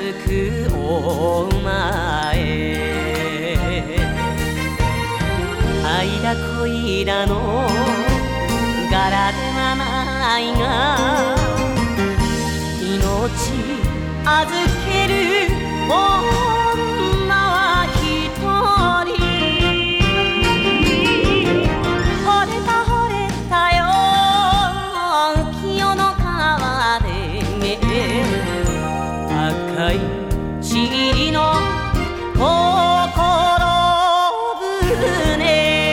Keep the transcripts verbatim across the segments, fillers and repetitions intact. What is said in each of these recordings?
くお前、愛だ恋だの柄ではないが、命預ける女は一人。惚れた惚れたよ浮世の川で赤い塵の心船。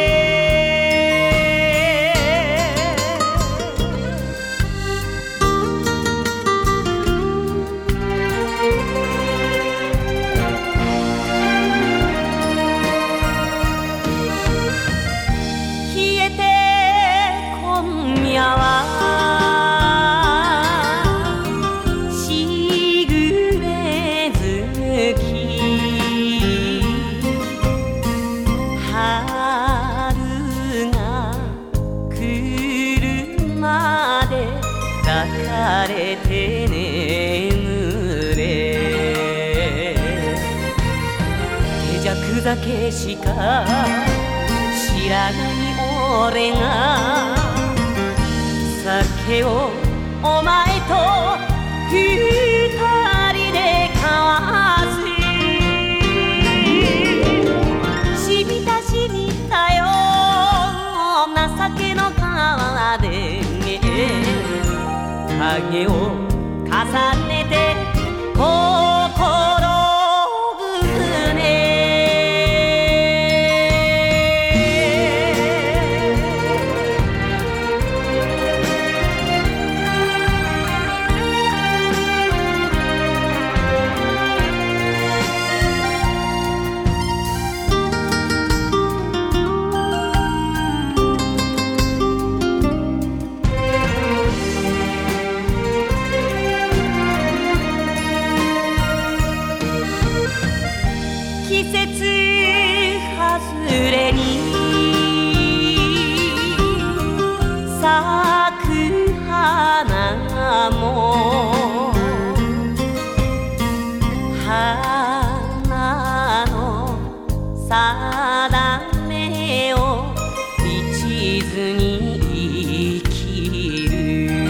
抱かれて眠れ、手酌酒しか知らない俺が酒をお前と二人で交わす。しみたしみたよ情けの川で影を重ねて心船。季節外れに咲く花も花の定めを一途に生きる。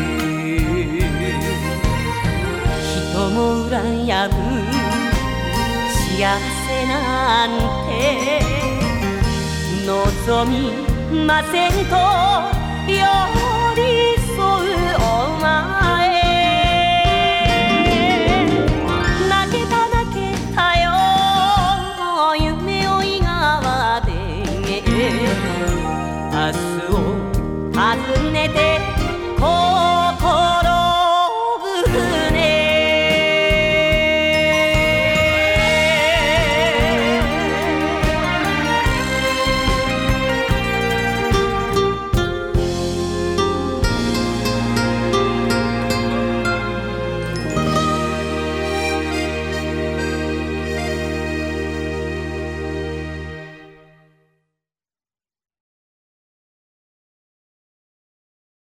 人も羨む幸せなんて望みませんと寄り添うお前。泣けた泣けたよ夢追い川で明日を訪ねてこ